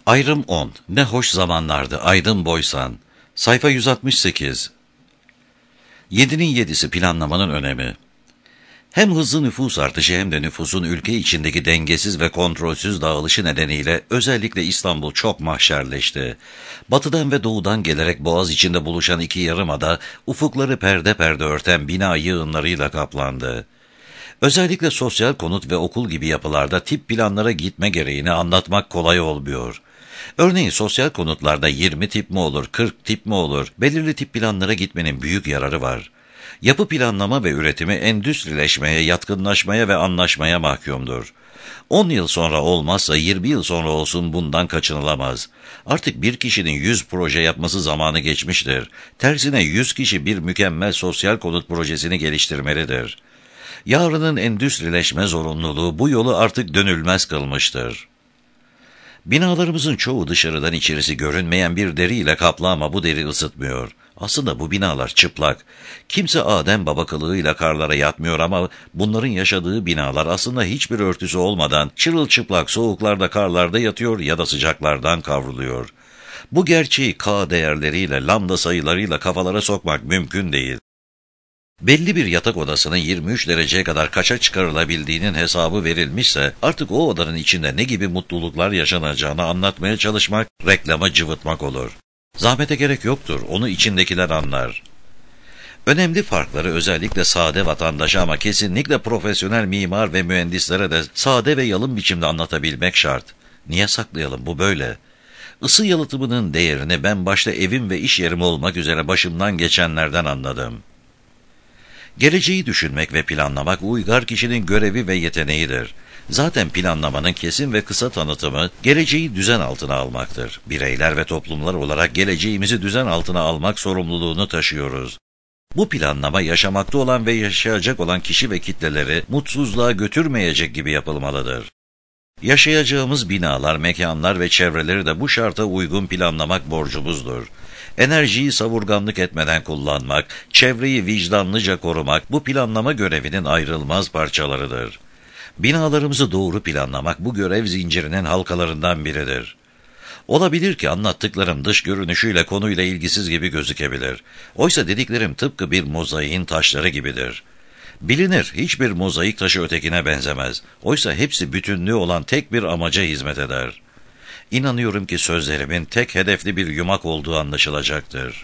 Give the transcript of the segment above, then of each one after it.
Ayrım 10. Ne hoş zamanlardı Aydın Boysan. Sayfa 168. 7'nin 7'si planlamanın önemi. Hem hızlı nüfus artışı hem de nüfusun ülke içindeki dengesiz ve kontrolsüz dağılışı nedeniyle özellikle İstanbul çok mahşerleşti. Batıdan ve doğudan gelerek Boğaz içinde buluşan iki yarımada ufukları perde perde örten bina yığınlarıyla kaplandı. Özellikle sosyal konut ve okul gibi yapılarda tip planlara gitme gereğini anlatmak kolay olmuyor. Örneğin sosyal konutlarda 20 tip mi olur, 40 tip mi olur, belirli tip planlara gitmenin büyük yararı var. Yapı planlama ve üretimi endüstrileşmeye, yatkınlaşmaya ve anlaşmaya mahkumdur. 10 yıl sonra olmazsa 20 yıl sonra olsun bundan kaçınılamaz. Artık bir kişinin 100 proje yapması zamanı geçmiştir. Tersine 100 kişi bir mükemmel sosyal konut projesini geliştirmelidir. Yarının endüstrileşme zorunluluğu bu yolu artık dönülmez kılmıştır. Binalarımızın çoğu dışarıdan içerisi görünmeyen bir deriyle kaplı ama bu deri ısıtmıyor. Aslında bu binalar çıplak. Kimse Adem baba kılığıyla karlara yatmıyor ama bunların yaşadığı binalar aslında hiçbir örtüsü olmadan çırılçıplak soğuklarda karlarda yatıyor ya da sıcaklardan kavruluyor. Bu gerçeği K değerleriyle, lambda sayılarıyla kafalara sokmak mümkün değil. Belli bir yatak odasının 23 dereceye kadar kaça çıkarılabildiğinin hesabı verilmişse artık o odanın içinde ne gibi mutluluklar yaşanacağını anlatmaya çalışmak, reklama cıvıtmak olur. Zahmete gerek yoktur, onu içindekiler anlar. Önemli farkları özellikle sade vatandaşa ama kesinlikle profesyonel mimar ve mühendislere de sade ve yalın biçimde anlatabilmek şart. Niye saklayalım, bu böyle. Isı yalıtımının değerini ben başta evim ve iş yerim olmak üzere başımdan geçenlerden anladım. Geleceği düşünmek ve planlamak uygar kişinin görevi ve yeteneğidir. Zaten planlamanın kesin ve kısa tanıtımı geleceği düzen altına almaktır. Bireyler ve toplumlar olarak geleceğimizi düzen altına almak sorumluluğunu taşıyoruz. Bu planlama yaşamakta olan ve yaşayacak olan kişi ve kitleleri mutsuzluğa götürmeyecek gibi yapılmalıdır. Yaşayacağımız binalar, mekanlar ve çevreleri de bu şarta uygun planlamak borcumuzdur. Enerjiyi savurganlık etmeden kullanmak, çevreyi vicdanlıca korumak bu planlama görevinin ayrılmaz parçalarıdır. Binalarımızı doğru planlamak bu görev zincirinin halkalarından biridir. Olabilir ki anlattıklarım dış görünüşüyle konuyla ilgisiz gibi gözükebilir. Oysa dediklerim tıpkı bir mozaiğin taşları gibidir. Bilinir, hiçbir mozaik taşı ötekine benzemez. Oysa hepsi bütünlüğü olan tek bir amaca hizmet eder. İnanıyorum ki sözlerimin tek hedefli bir yumak olduğu anlaşılacaktır.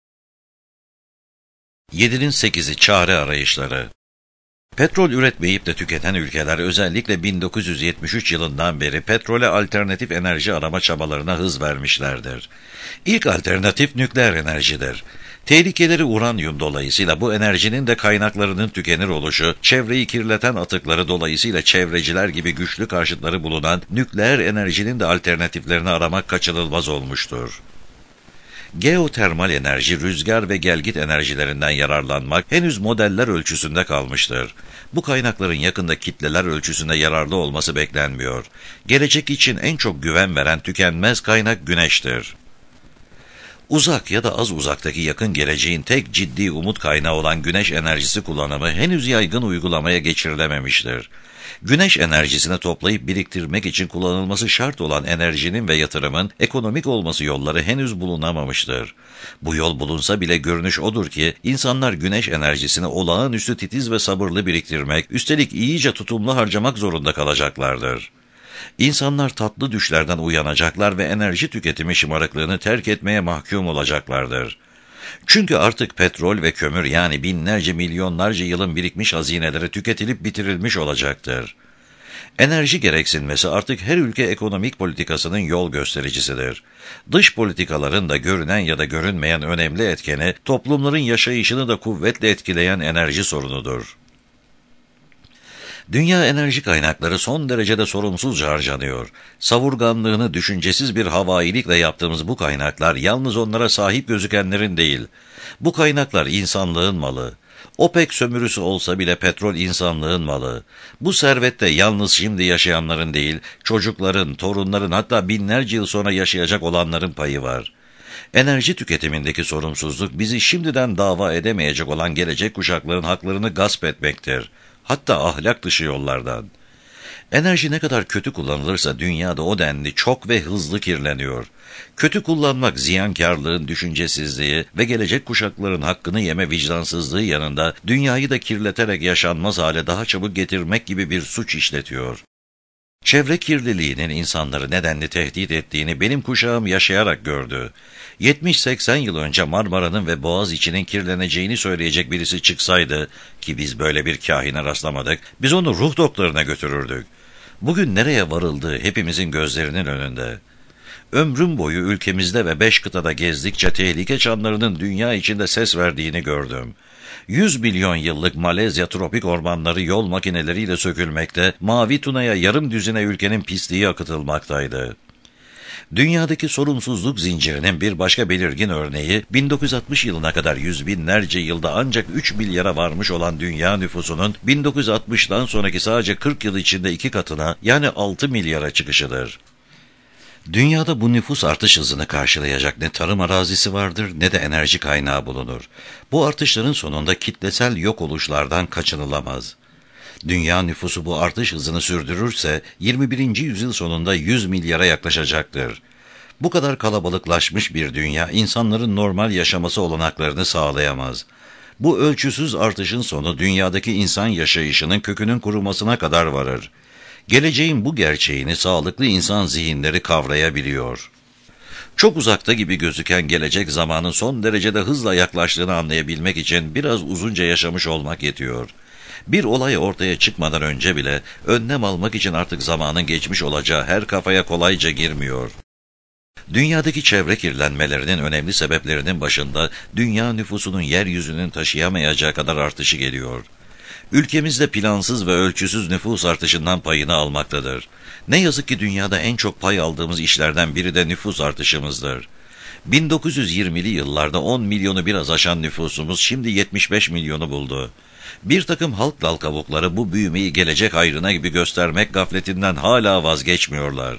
7'nin 8'i çare arayışları. Petrol üretmeyip de tüketen ülkeler özellikle 1973 yılından beri petrole alternatif enerji arama çabalarına hız vermişlerdir. İlk alternatif nükleer enerjidir. Tehlikeleri uranyum dolayısıyla bu enerjinin de kaynaklarının tükenir oluşu, çevreyi kirleten atıkları dolayısıyla çevreciler gibi güçlü karşıtları bulunan nükleer enerjinin de alternatiflerini aramak kaçınılmaz olmuştur. Geotermal enerji, rüzgar ve gelgit enerjilerinden yararlanmak henüz modeller ölçüsünde kalmıştır. Bu kaynakların yakında kitleler ölçüsünde yararlı olması beklenmiyor. Gelecek için en çok güven veren tükenmez kaynak güneştir. Uzak ya da az uzaktaki yakın geleceğin tek ciddi umut kaynağı olan güneş enerjisi kullanımı henüz yaygın uygulamaya geçirilememiştir. Güneş enerjisini toplayıp biriktirmek için kullanılması şart olan enerjinin ve yatırımın ekonomik olması yolları henüz bulunamamıştır. Bu yol bulunsa bile görünüş odur ki insanlar güneş enerjisini olağanüstü titiz ve sabırlı biriktirmek, üstelik iyice tutumlu harcamak zorunda kalacaklardır. İnsanlar tatlı düşlerden uyanacaklar ve enerji tüketimi şımarıklığını terk etmeye mahkum olacaklardır. Çünkü artık petrol ve kömür yani binlerce milyonlarca yılın birikmiş hazineleri tüketilip bitirilmiş olacaktır. Enerji gereksinmesi artık her ülke ekonomik politikasının yol göstericisidir. Dış politikaların da görünen ya da görünmeyen önemli etkeni, toplumların yaşayışını da kuvvetle etkileyen enerji sorunudur. Dünya enerji kaynakları son derecede sorumsuzca harcanıyor. Savurganlığını düşüncesiz bir havailikle yaptığımız bu kaynaklar yalnız onlara sahip gözükenlerin değil. Bu kaynaklar insanlığın malı. OPEC sömürüsü olsa bile petrol insanlığın malı. Bu servette yalnız şimdi yaşayanların değil, çocukların, torunların hatta binlerce yıl sonra yaşayacak olanların payı var. Enerji tüketimindeki sorumsuzluk bizi şimdiden dava edemeyecek olan gelecek kuşakların haklarını gasp etmektir. Hatta ahlak dışı yollardan. Enerji ne kadar kötü kullanılırsa dünyada o denli çok ve hızlı kirleniyor. Kötü kullanmak ziyankarlığın, düşüncesizliği ve gelecek kuşakların hakkını yeme vicdansızlığı yanında dünyayı da kirleterek yaşanmaz hale daha çabuk getirmek gibi bir suç işletiyor. Çevre kirliliğinin insanları nedenli tehdit ettiğini benim kuşağım yaşayarak gördü. 70-80 yıl önce Marmara'nın ve Boğaziçi'nin kirleneceğini söyleyecek birisi çıksaydı, ki biz böyle bir kahine rastlamadık, biz onu ruh doktoruna götürürdük. Bugün nereye varıldığı hepimizin gözlerinin önünde. Ömrüm boyu ülkemizde ve 5 kıtada gezdikçe tehlike çanlarının dünya içinde ses verdiğini gördüm. 100 milyon yıllık Malezya tropik ormanları yol makineleriyle sökülmekte, Mavi Tuna'ya yarım düzine ülkenin pisliği akıtılmaktaydı. Dünyadaki sorumsuzluk zincirinin bir başka belirgin örneği, 1960 yılına kadar yüz binlerce yılda ancak 3 milyara varmış olan dünya nüfusunun 1960'dan sonraki sadece 40 yıl içinde 2 katına, yani 6 milyara çıkışıdır. Dünyada bu nüfus artış hızını karşılayacak ne tarım arazisi vardır ne de enerji kaynağı bulunur. Bu artışların sonunda kitlesel yok oluşlardan kaçınılamaz. Dünya nüfusu bu artış hızını sürdürürse 21. yüzyıl sonunda 100 milyara yaklaşacaktır. Bu kadar kalabalıklaşmış bir dünya insanların normal yaşaması olanaklarını sağlayamaz. Bu ölçüsüz artışın sonu dünyadaki insan yaşayışının kökünün kurumasına kadar varır. Geleceğin bu gerçeğini sağlıklı insan zihinleri kavrayabiliyor. Çok uzakta gibi gözüken gelecek zamanın son derecede hızla yaklaştığını anlayabilmek için biraz uzunca yaşamış olmak yetiyor. Bir olay ortaya çıkmadan önce bile önlem almak için artık zamanın geçmiş olacağı her kafaya kolayca girmiyor. Dünyadaki çevre kirlenmelerinin önemli sebeplerinin başında dünya nüfusunun yeryüzünün taşıyamayacağı kadar artışı geliyor. Ülkemizde plansız ve ölçüsüz nüfus artışından payını almaktadır. Ne yazık ki dünyada en çok pay aldığımız işlerden biri de nüfus artışımızdır. 1920'li yıllarda 10 milyonu biraz aşan nüfusumuz şimdi 75 milyonu buldu. Bir takım halk dal kavukları bu büyümeyi gelecek hayrına gibi göstermek gafletinden hala vazgeçmiyorlar.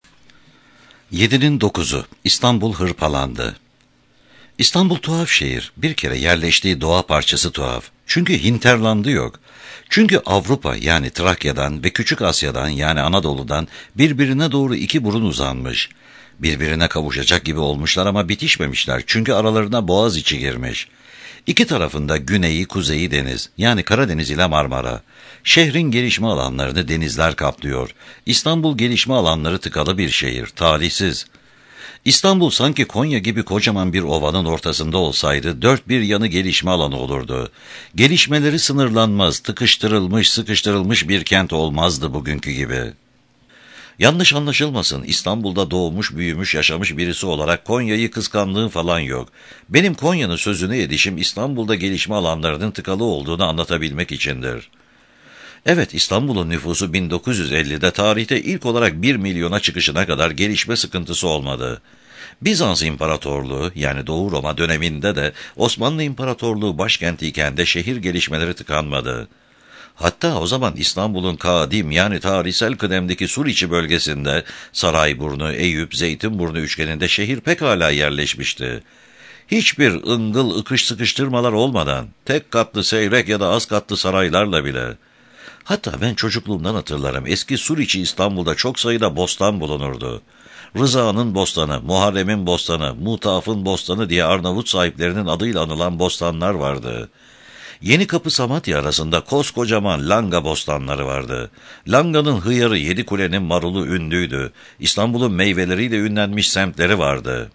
7'nin 9'u İstanbul hırpalandı. İstanbul tuhaf şehir. Bir kere yerleştiği doğa parçası tuhaf. Çünkü hinterlandı yok. Çünkü Avrupa yani Trakya'dan ve Küçük Asya'dan yani Anadolu'dan birbirine doğru iki burun uzanmış. Birbirine kavuşacak gibi olmuşlar ama bitişmemişler çünkü aralarına Boğaziçi girmiş. İki tarafında güneyi, kuzeyi deniz yani Karadeniz ile Marmara. Şehrin gelişme alanlarını denizler kaplıyor. İstanbul gelişme alanları tıkalı bir şehir, talihsiz. İstanbul sanki Konya gibi kocaman bir ovanın ortasında olsaydı dört bir yanı gelişme alanı olurdu. Gelişmeleri sınırlanmaz, tıkıştırılmış, sıkıştırılmış bir kent olmazdı bugünkü gibi. Yanlış anlaşılmasın, İstanbul'da doğmuş, büyümüş, yaşamış birisi olarak Konya'yı kıskandığım falan yok. Benim Konya'nın sözüne edişim İstanbul'da gelişme alanlarının tıkalı olduğunu anlatabilmek içindir. Evet, İstanbul'un nüfusu 1950'de tarihte ilk olarak 1 milyona çıkışına kadar gelişme sıkıntısı olmadı. Bizans İmparatorluğu yani Doğu Roma döneminde de Osmanlı İmparatorluğu başkentiyken de şehir gelişmeleri tıkanmadı. Hatta o zaman İstanbul'un kadim yani tarihsel kıdemdeki Suriçi bölgesinde Sarayburnu, Eyüp, Zeytinburnu üçgeninde şehir pekala yerleşmişti. Hiçbir ıngıl ıkış sıkıştırmalar olmadan tek katlı seyrek ya da az katlı saraylarla bile. Hatta ben çocukluğumdan hatırlarım eski Suriçi İstanbul'da çok sayıda bostan bulunurdu. Rıza'nın bostanı, Muharrem'in bostanı, Mutaf'ın bostanı diye Arnavut sahiplerinin adıyla anılan bostanlar vardı. Yenikapı Samatya arasında koskocaman Langa bostanları vardı. Langa'nın hıyarı, Yedikule'nin marulu ünlüydü. İstanbul'un meyveleriyle ünlenmiş semtleri vardı.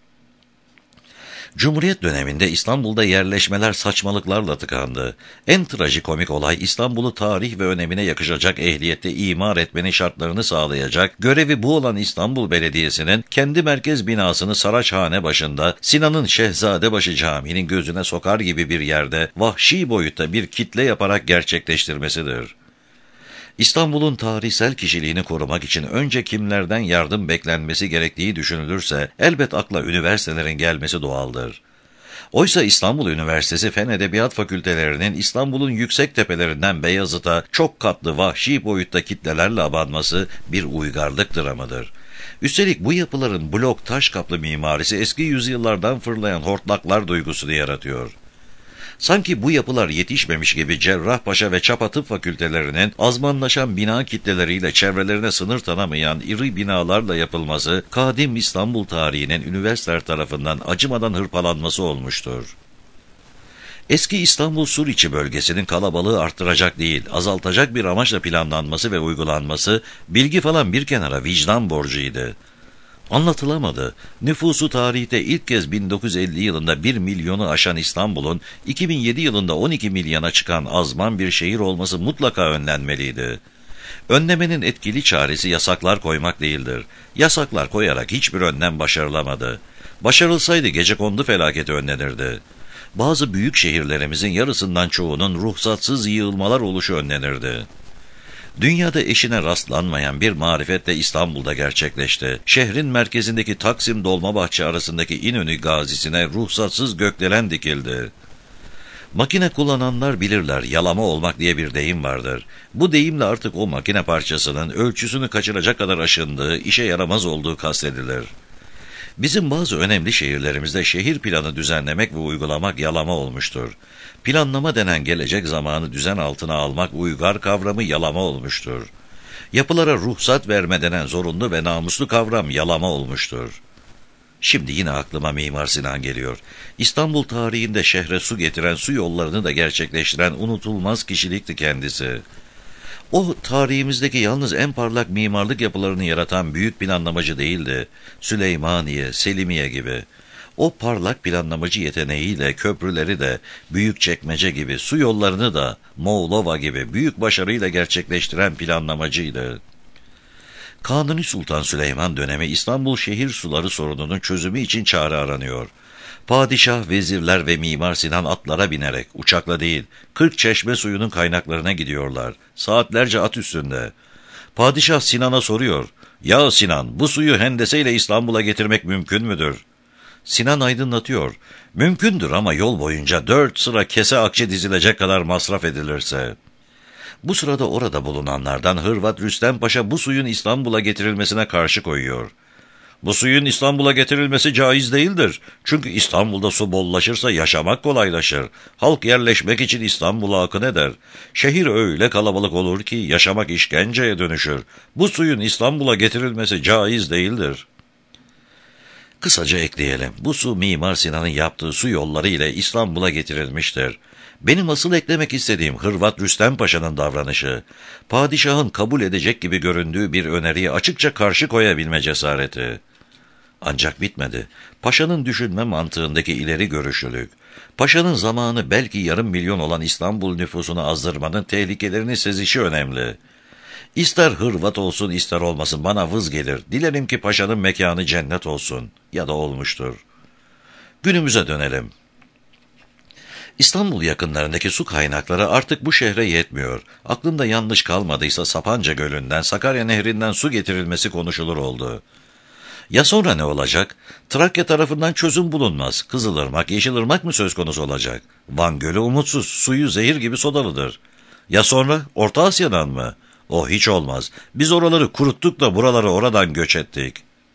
Cumhuriyet döneminde İstanbul'da yerleşmeler saçmalıklarla tıkandı. En trajikomik olay İstanbul'u tarih ve önemine yakışacak ehliyette imar etmenin şartlarını sağlayacak, görevi bu olan İstanbul Belediyesi'nin kendi merkez binasını Saraçhane başında Sinan'ın Şehzadebaşı Camii'nin gözüne sokar gibi bir yerde vahşi boyutta bir kitle yaparak gerçekleştirmesidir. İstanbul'un tarihsel kişiliğini korumak için önce kimlerden yardım beklenmesi gerektiği düşünülürse elbet akla üniversitelerin gelmesi doğaldır. Oysa İstanbul Üniversitesi Fen Edebiyat Fakültelerinin İstanbul'un yüksek tepelerinden Beyazıt'a çok katlı vahşi boyutta kitlelerle abanması bir uygarlık dramıdır. Üstelik bu yapıların blok taş kaplı mimarisi eski yüzyıllardan fırlayan hortlaklar duygusunu yaratıyor. Sanki bu yapılar yetişmemiş gibi Cerrahpaşa ve Çapa Tıp Fakültelerinin azmanlaşan bina kitleleriyle çevrelerine sınır tanımayan iri binalarla yapılması, kadim İstanbul tarihinin üniversiteler tarafından acımadan hırpalanması olmuştur. Eski İstanbul Suriçi bölgesinin kalabalığı arttıracak değil, azaltacak bir amaçla planlanması ve uygulanması, bilgi falan bir kenara vicdan borcuydu. Anlatılamadı. Nüfusu tarihte ilk kez 1950 yılında 1 milyonu aşan İstanbul'un 2007 yılında 12 milyona çıkan azman bir şehir olması mutlaka önlenmeliydi. Önlemenin etkili çaresi yasaklar koymak değildir. Yasaklar koyarak hiçbir önlem başarılamadı. Başarılsaydı gecekondu felaketi önlenirdi. Bazı büyük şehirlerimizin yarısından çoğunun ruhsatsız yığılmalar oluşu önlenirdi. Dünyada eşine rastlanmayan bir marifetle İstanbul'da gerçekleşti. Şehrin merkezindeki Taksim-Dolmabahçe arasındaki İnönü Gazisi'ne ruhsatsız gökdelen dikildi. Makine kullananlar bilirler, yalama olmak diye bir deyim vardır. Bu deyimle artık o makine parçasının ölçüsünü kaçıracak kadar aşındığı, işe yaramaz olduğu kastedilir. Bizim bazı önemli şehirlerimizde şehir planı düzenlemek ve uygulamak yalama olmuştur. Planlama denen gelecek zamanı düzen altına almak uygar kavramı yalama olmuştur. Yapılara ruhsat verme denen zorunlu ve namuslu kavram yalama olmuştur. Şimdi yine aklıma Mimar Sinan geliyor. İstanbul tarihinde şehre su getiren, su yollarını da gerçekleştiren unutulmaz kişilikti kendisi. O tarihimizdeki yalnız en parlak mimarlık yapılarını yaratan büyük planlamacı değildi. Süleymaniye, Selimiye gibi. O parlak planlamacı yeteneğiyle köprüleri de, Büyükçekmece gibi, su yollarını da, Moğlova gibi büyük başarıyla gerçekleştiren planlamacıydı. Kanuni Sultan Süleyman dönemi İstanbul şehir suları sorununun çözümü için çare aranıyor. Padişah, vezirler ve Mimar Sinan atlara binerek, uçakla değil, 40 çeşme suyunun kaynaklarına gidiyorlar. Saatlerce at üstünde. Padişah Sinan'a soruyor, "Ya Sinan, bu suyu hendeseyle İstanbul'a getirmek mümkün müdür?" Sinan aydınlatıyor, "Mümkündür ama yol boyunca 4 sıra kese akçe dizilecek kadar masraf edilirse." Bu sırada orada bulunanlardan Hırvat Rüstem Paşa bu suyun İstanbul'a getirilmesine karşı koyuyor. "Bu suyun İstanbul'a getirilmesi caiz değildir. Çünkü İstanbul'da su bollaşırsa yaşamak kolaylaşır. Halk yerleşmek için İstanbul'a akın eder. Şehir öyle kalabalık olur ki yaşamak işkenceye dönüşür. Bu suyun İstanbul'a getirilmesi caiz değildir." Kısaca ekleyelim. Bu su Mimar Sinan'ın yaptığı su yolları ile İstanbul'a getirilmiştir. Benim asıl eklemek istediğim Hırvat Rüstem Paşa'nın davranışı. Padişahın kabul edecek gibi göründüğü bir öneriye açıkça karşı koyabilme cesareti. Ancak bitmedi. Paşa'nın düşünme mantığındaki ileri görüşlülük. Paşa'nın zamanı belki yarım milyon olan İstanbul nüfusunu azdırmanın tehlikelerini sezişi önemli. İster Hırvat olsun ister olmasın bana vız gelir. Dilerim ki Paşa'nın mekanı cennet olsun. Ya da olmuştur. Günümüze dönelim. İstanbul yakınlarındaki su kaynakları artık bu şehre yetmiyor. Aklımda yanlış kalmadıysa Sapanca Gölü'nden, Sakarya Nehri'nden su getirilmesi konuşulur oldu. Ya sonra ne olacak? Trakya tarafından çözüm bulunmaz. Kızılırmak, Yeşilırmak mı söz konusu olacak? Van Gölü umutsuz, suyu zehir gibi sodalıdır. Ya sonra? Orta Asya'dan mı? O hiç olmaz. Biz oraları kuruttuk da buraları oradan göç ettik.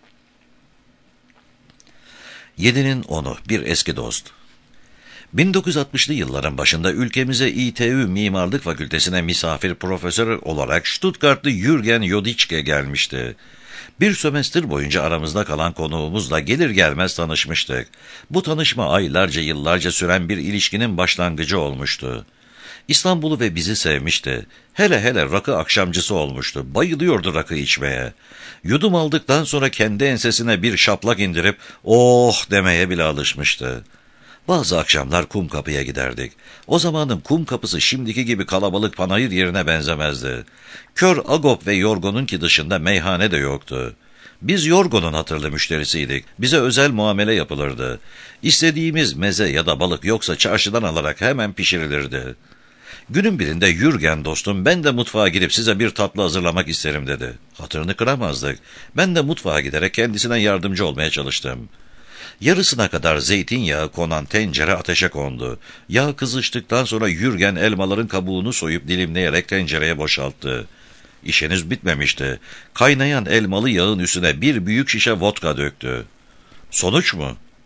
7'nin 10'u bir eski dost. 1960'lı yılların başında ülkemize İTÜ Mimarlık Fakültesine misafir profesör olarak Stuttgartlı Jürgen Jodichke gelmişti. Bir sömestr boyunca aramızda kalan konuğumuzla gelir gelmez tanışmıştık. Bu tanışma aylarca yıllarca süren bir ilişkinin başlangıcı olmuştu. İstanbul'u ve bizi sevmişti. Hele hele rakı akşamcısı olmuştu. Bayılıyordu rakı içmeye. Yudum aldıktan sonra kendi ensesine bir şaplak indirip "oh" demeye bile alışmıştı. Bazı akşamlar Kumkapı'ya giderdik. O zamanın Kumkapısı şimdiki gibi kalabalık panayır yerine benzemezdi. Kör Agop ve Yorgo'nunki dışında meyhane de yoktu. Biz Yorgo'nun hatırlı müşterisiydik. Bize özel muamele yapılırdı. İstediğimiz meze ya da balık yoksa çarşıdan alarak hemen pişirilirdi. Günün birinde Jürgen dostum ben de mutfağa girip size bir tatlı hazırlamak isterim dedi. Hatırını kıramazdık. Ben de mutfağa giderek kendisine yardımcı olmaya çalıştım. Yarısına kadar zeytinyağı konan tencere ateşe kondu. Yağ kızıştıktan sonra Jürgen elmaların kabuğunu soyup dilimleyerek tencereye boşalttı. İş henüz bitmemişti. Kaynayan elmalı yağın üstüne bir büyük şişe vodka döktü. Sonuç mu?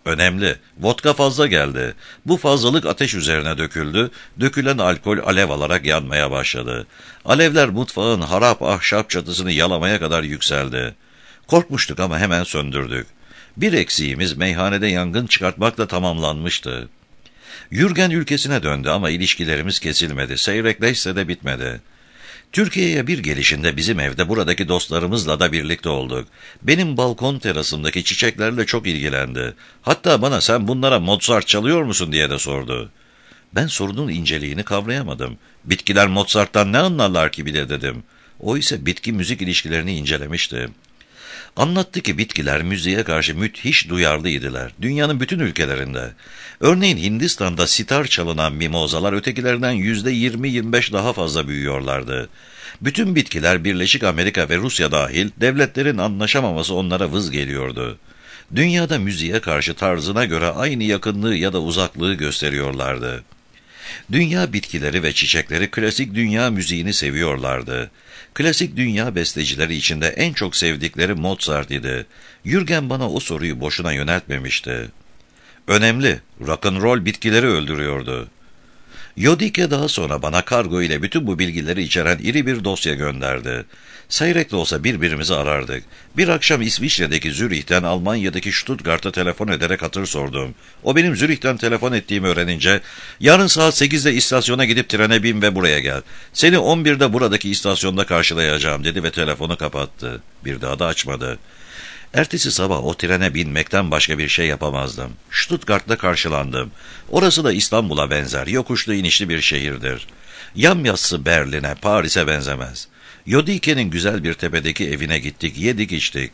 Önemli. Vodka fazla geldi. Bu fazlalık ateş üzerine döküldü. Dökülen alkol alev alarak yanmaya başladı. Alevler mutfağın harap ahşap çatısını yalamaya kadar yükseldi. Korkmuştuk ama hemen söndürdük. Bir eksiğimiz meyhanede yangın çıkartmakla tamamlanmıştı. Yürgen ülkesine döndü ama ilişkilerimiz kesilmedi. Seyrekleşse de bitmedi. Türkiye'ye bir gelişinde bizim evde buradaki dostlarımızla da birlikte olduk. Benim balkon terasımdaki çiçeklerle çok ilgilendi. Hatta bana sen bunlara Mozart çalıyor musun diye de sordu. Ben sorunun inceliğini kavrayamadım. Bitkiler Mozart'tan ne anlarlar ki bile dedim. O ise bitki müzik ilişkilerini incelemişti. Anlattı ki bitkiler müziğe karşı müthiş duyarlıydılar. Dünyanın bütün ülkelerinde. Örneğin Hindistan'da sitar çalınan mimozalar ötekilerinden %20-25 daha fazla büyüyorlardı. Bütün bitkiler Birleşik Amerika ve Rusya dahil devletlerin anlaşamaması onlara vız geliyordu. Dünyada müziğe karşı tarzına göre aynı yakınlığı ya da uzaklığı gösteriyorlardı. Dünya bitkileri ve çiçekleri klasik dünya müziğini seviyorlardı. Klasik dünya bestecileri içinde en çok sevdikleri Mozart idi. Jürgen bana o soruyu boşuna yöneltmemişti. Önemli, rock'n'roll bitkileri öldürüyordu. Yodike daha sonra bana kargo ile bütün bu bilgileri içeren iri bir dosya gönderdi. Seyrek de olsa birbirimizi arardık. Bir akşam İsviçre'deki Zürih'ten Almanya'daki Stuttgart'a telefon ederek hatır sordum. O benim Zürih'ten telefon ettiğimi öğrenince, "Yarın saat 8'de istasyona gidip trene bin ve buraya gel. Seni 11'de buradaki istasyonda karşılayacağım," dedi ve telefonu kapattı. Bir daha da açmadı. Ertesi sabah o trene binmekten başka bir şey yapamazdım. Stuttgart'ta karşılandım. Orası da İstanbul'a benzer, yokuşlu inişli bir şehirdir. Yamyassı Berlin'e, Paris'e benzemez. Yodike'nin güzel bir tepedeki evine gittik, yedik içtik.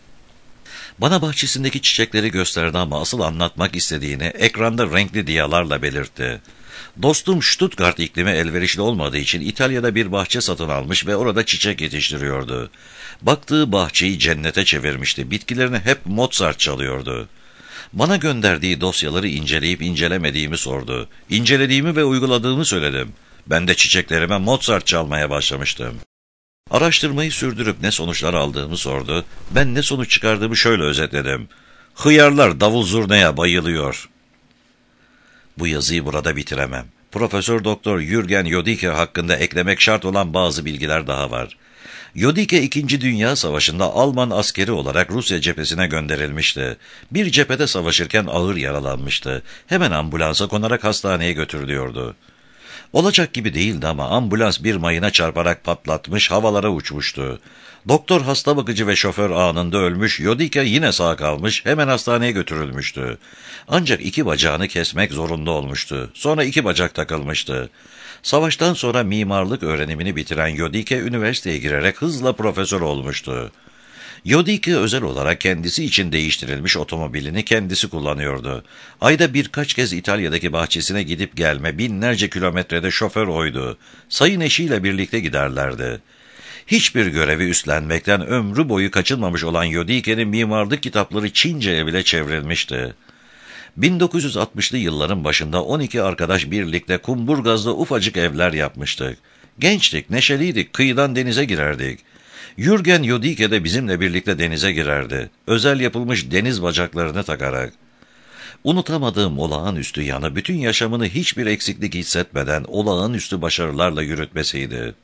Bana bahçesindeki çiçekleri gösterdi ama asıl anlatmak istediğini ekranda renkli diyalarla belirtti. Dostum Stuttgart iklimi elverişli olmadığı için İtalya'da bir bahçe satın almış ve orada çiçek yetiştiriyordu. Baktığı bahçeyi cennete çevirmişti. Bitkilerini hep Mozart çalıyordu. Bana gönderdiği dosyaları inceleyip incelemediğimi sordu. İncelediğimi ve uyguladığımı söyledim. Ben de çiçeklerime Mozart çalmaya başlamıştım. Araştırmayı sürdürüp ne sonuçlar aldığımı sordu. Ben ne sonuç çıkardığımı şöyle özetledim. Hıyarlar davul zurnaya bayılıyor. Bu yazıyı burada bitiremem. Profesör Doktor Jürgen Yodike hakkında eklemek şart olan bazı bilgiler daha var. Yodike 2. Dünya Savaşı'nda Alman askeri olarak Rusya cephesine gönderilmişti. Bir cephede savaşırken ağır yaralanmıştı. Hemen ambulansa konarak hastaneye götürülüyordu. Olacak gibi değildi ama ambulans bir mayına çarparak patlatmış, havalara uçmuştu. Doktor, hasta bakıcı ve şoför anında ölmüş, Yodike yine sağ kalmış, hemen hastaneye götürülmüştü. Ancak 2 bacağını kesmek zorunda olmuştu. Sonra 2 bacak takılmıştı. Savaştan sonra mimarlık öğrenimini bitiren Yodike üniversiteye girerek hızla profesör olmuştu. Yodike özel olarak kendisi için değiştirilmiş otomobilini kendisi kullanıyordu. Ayda birkaç kez İtalya'daki bahçesine gidip gelme, binlerce kilometrede şoför oydu. Sayın eşiyle birlikte giderlerdi. Hiçbir görevi üstlenmekten ömrü boyu kaçınmamış olan Yodike'nin mimarlık kitapları Çince'ye bile çevrilmişti. 1960'lı yılların başında 12 arkadaş birlikte Kumburgaz'da ufacık evler yapmıştık. Gençtik, neşeliydik, kıyıdan denize girerdik. Jürgen Yodike de bizimle birlikte denize girerdi. Özel yapılmış deniz bacaklarını takarak. Unutamadığım olağanüstü yanı bütün yaşamını hiçbir eksiklik hissetmeden olağanüstü başarılarla yürütmesiydi.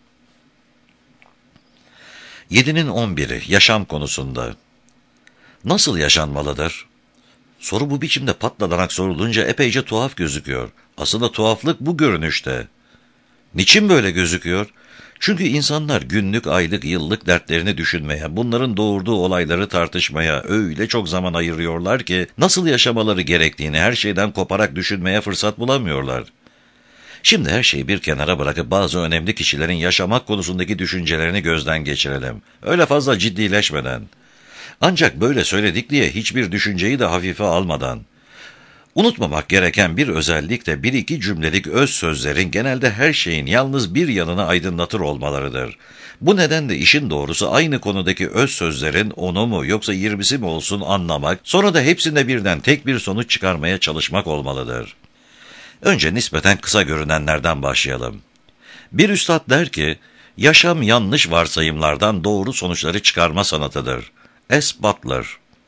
7'nin 11'i yaşam konusunda. Nasıl yaşanmalıdır? Soru bu biçimde patladanak sorulunca epeyce tuhaf gözüküyor. Aslında tuhaflık bu görünüşte. Niçin böyle gözüküyor? Çünkü insanlar günlük, aylık, yıllık dertlerini düşünmeye, bunların doğurduğu olayları tartışmaya öyle çok zaman ayırıyorlar ki nasıl yaşamaları gerektiğini her şeyden koparak düşünmeye fırsat bulamıyorlar. Şimdi her şeyi bir kenara bırakıp bazı önemli kişilerin yaşamak konusundaki düşüncelerini gözden geçirelim. Öyle fazla ciddileşmeden. Ancak böyle söyledik diye hiçbir düşünceyi de hafife almadan. Unutmamak gereken bir özellik de 1-2 cümlelik öz sözlerin genelde her şeyin yalnız bir yanını aydınlatır olmalarıdır. Bu nedenle işin doğrusu aynı konudaki öz sözlerin onu mu yoksa 20'si mi olsun anlamak, sonra da hepsinde birden tek bir sonuç çıkarmaya çalışmak olmalıdır. Önce nispeten kısa görünenlerden başlayalım. Bir üstad der ki, yaşam yanlış varsayımlardan doğru sonuçları çıkarma sanatıdır. S. Butler.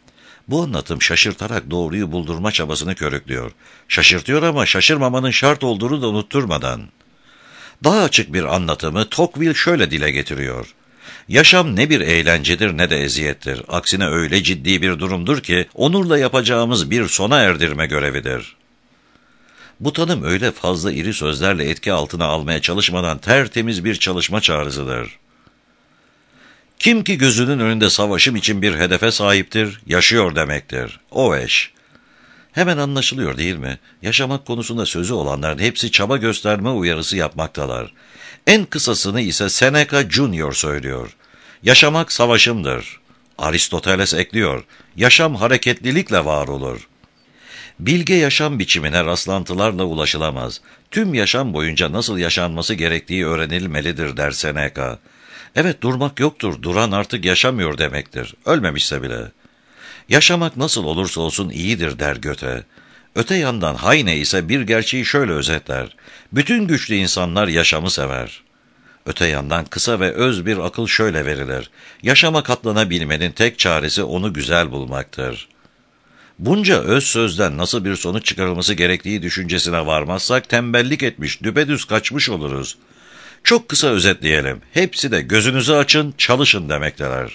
Bu anlatım şaşırtarak doğruyu buldurma çabasını körüklüyor. Şaşırtıyor ama şaşırmamanın şart olduğunu da unutturmadan. Daha açık bir anlatımı Tocqueville şöyle dile getiriyor. Yaşam ne bir eğlencedir ne de eziyettir. Aksine öyle ciddi bir durumdur ki onurla yapacağımız bir sona erdirme görevidir. Bu tanım öyle fazla iri sözlerle etki altına almaya çalışmadan tertemiz bir çalışma çağrısıdır. Kim ki gözünün önünde savaşım için bir hedefe sahiptir, yaşıyor demektir. O eş. Hemen anlaşılıyor değil mi? Yaşamak konusunda sözü olanların hepsi çaba gösterme uyarısı yapmaktalar. En kısasını ise Seneca Junior söylüyor. Yaşamak savaşımdır. Aristoteles ekliyor. Yaşam hareketlilikle var olur. Bilge yaşam biçimine rastlantılarla ulaşılamaz. Tüm yaşam boyunca nasıl yaşanması gerektiği öğrenilmelidir der Seneca. Evet, durmak yoktur, duran artık yaşamıyor demektir, ölmemişse bile. Yaşamak nasıl olursa olsun iyidir der Goethe. Öte yandan Heine ise bir gerçeği şöyle özetler. Bütün güçlü insanlar yaşamı sever. Öte yandan kısa ve öz bir akıl şöyle verilir. Yaşama katlanabilmenin tek çaresi onu güzel bulmaktır. Bunca öz sözden nasıl bir sonuç çıkarılması gerektiği düşüncesine varmazsak tembellik etmiş, düpedüz kaçmış oluruz. Çok kısa özetleyelim. Hepsi de gözünüzü açın, çalışın demekteler.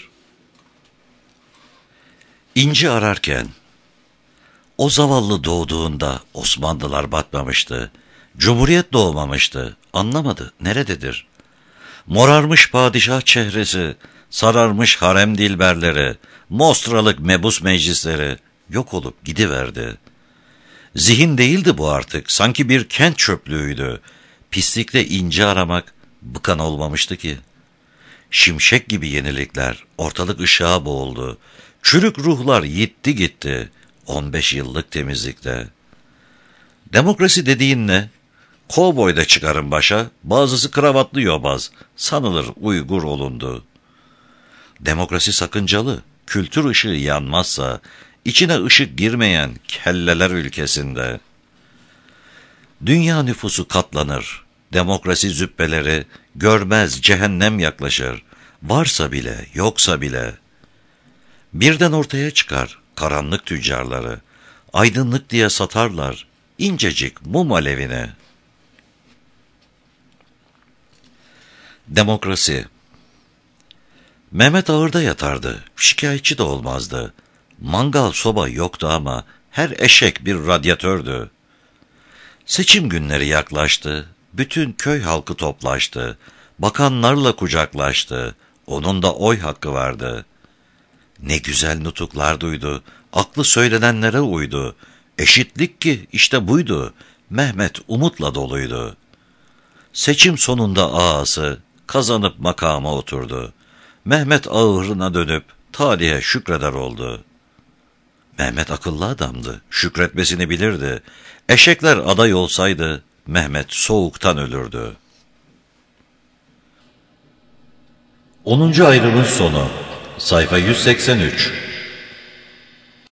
İnci ararken, o zavallı doğduğunda Osmanlılar batmamıştı. Cumhuriyet doğmamıştı. Anlamadı, nerededir? Morarmış padişah çehresi, sararmış harem dilberleri, mostralık mebus meclisleri yok olup gidiverdi. Zihin değildi bu artık, sanki bir kent çöplüğüydü. Pislikte inci aramak bıkan olmamıştı ki. Şimşek gibi yenilikler, ortalık ışığa boğuldu. Çürük ruhlar yitti gitti, 15 yıllık temizlikte. Demokrasi dediğin ne? Kovboy da çıkarın başa, bazısı kravatlı yobaz, sanılır Uygur olundu. Demokrasi sakıncalı, kültür ışığı yanmazsa, içine ışık girmeyen kelleler ülkesinde. Dünya nüfusu katlanır, demokrasi züppeleri görmez cehennem yaklaşır, varsa bile yoksa bile. Birden ortaya çıkar karanlık tüccarları, aydınlık diye satarlar incecik mum alevine. Demokrasi. Mehmet ağırda yatardı, şikayetçi de olmazdı. Mangal soba yoktu ama her eşek bir radyatördü. Seçim günleri yaklaştı, bütün köy halkı toplaştı, bakanlarla kucaklaştı, onun da oy hakkı vardı. Ne güzel nutuklar duydu, aklı söylenenlere uydu. Eşitlik ki işte buydu, Mehmet umutla doluydu. Seçim sonunda ağası kazanıp makama oturdu. Mehmet ağırına dönüp talihe şükreder oldu. Mehmet akıllı adamdı, şükretmesini bilirdi. Eşekler aday olsaydı Mehmet soğuktan ölürdü. 10. ayrımın sonu. Sayfa 183.